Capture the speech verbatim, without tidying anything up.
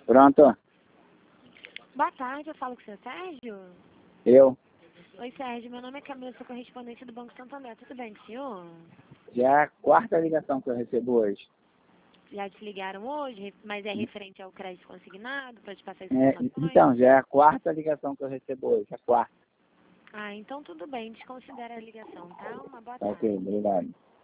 Pronto? Boa tarde, eu falo com o seu Sérgio. Eu? Oi, Sérgio, meu nome é Camila, sou correspondente do Banco Santander. Tudo bem com o senhor? Já é a quarta ligação que eu recebo hoje. Já te ligaram hoje, mas é referente ao crédito consignado, para te passar as É, informações? então, já é a quarta ligação que eu recebo hoje. A quarta. Ah, então tudo bem, desconsidera a ligação, tá? Uma boa Tá tarde. ok, obrigado.